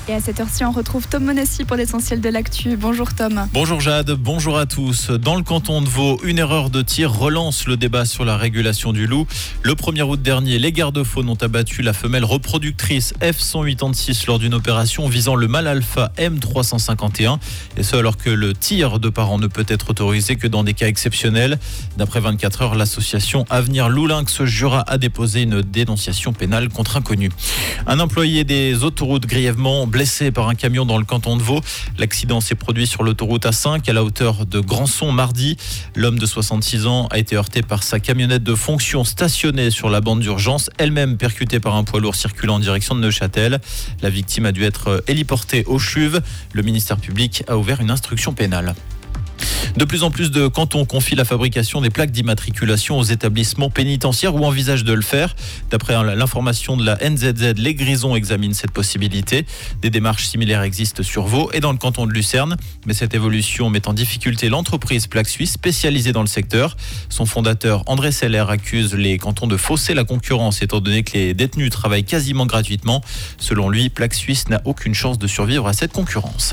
Et à cette heure-ci, on retrouve Tom Monassi pour l'essentiel de l'actu. Bonjour Tom. Bonjour Jade, bonjour à tous. Dans le canton de Vaud, une erreur de tir relance le débat sur la régulation du loup. Le 1er août dernier, les gardes-faunes ont abattu la femelle reproductrice F186 lors d'une opération visant le mâle alpha M351. Et ce alors que le tir de parents ne peut être autorisé que dans des cas exceptionnels. D'après 24 heures, l'association Avenir Loup-Lynx se jura à déposer une dénonciation pénale contre inconnu. Un employé des autoroutes grièvement blessé par un camion dans le canton de Vaud. L'accident s'est produit sur l'autoroute A5 à la hauteur de Grandson mardi. L'homme de 66 ans a été heurté par sa camionnette de fonction stationnée sur la bande d'urgence, elle-même percutée par un poids lourd circulant en direction de Neuchâtel. La victime a dû être héliportée au CHUV. Le ministère public a ouvert une instruction pénale. De plus en plus de cantons confient la fabrication des plaques d'immatriculation aux établissements pénitentiaires ou envisagent de le faire. D'après l'information de la NZZ, les Grisons examinent cette possibilité. Des démarches similaires existent sur Vaud et dans le canton de Lucerne. Mais cette évolution met en difficulté l'entreprise Plaque Suisse spécialisée dans le secteur. Son fondateur André Seller accuse les cantons de fausser la concurrence étant donné que les détenus travaillent quasiment gratuitement. Selon lui, Plaque Suisse n'a aucune chance de survivre à cette concurrence.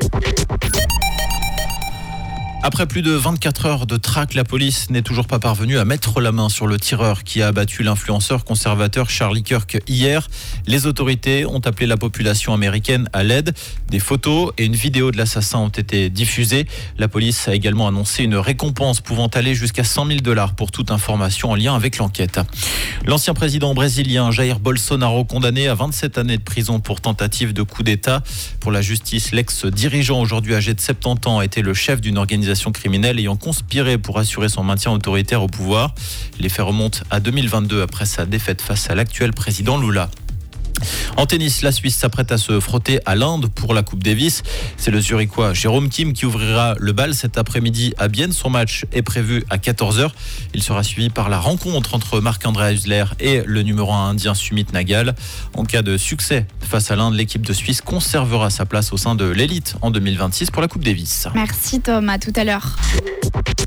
Après plus de 24 heures de traque, la police n'est toujours pas parvenue à mettre la main sur le tireur qui a abattu l'influenceur conservateur Charlie Kirk hier. Les autorités ont appelé la population américaine à l'aide. Des photos et une vidéo de l'assassin ont été diffusées. La police a également annoncé une récompense pouvant aller jusqu'à $100 000 pour toute information en lien avec l'enquête. L'ancien président brésilien Jair Bolsonaro condamné à 27 années de prison pour tentative de coup d'État. Pour la justice, l'ex-dirigeant aujourd'hui âgé de 70 ans a été le chef d'une organisation criminelle ayant conspiré pour assurer son maintien autoritaire au pouvoir. Les faits remontent à 2022 après sa défaite face à l'actuel président Lula. En tennis, la Suisse s'apprête à se frotter à l'Inde pour la Coupe Davis. C'est le Zurichois Jérôme Kim qui ouvrira le bal cet après-midi à Bienne. Son match est prévu à 14h. Il sera suivi par la rencontre entre Marc-André Huesler et le numéro 1 indien Sumit Nagal. En cas de succès face à l'Inde, l'équipe de Suisse conservera sa place au sein de l'élite en 2026 pour la Coupe Davis. Merci Tom, à tout à l'heure.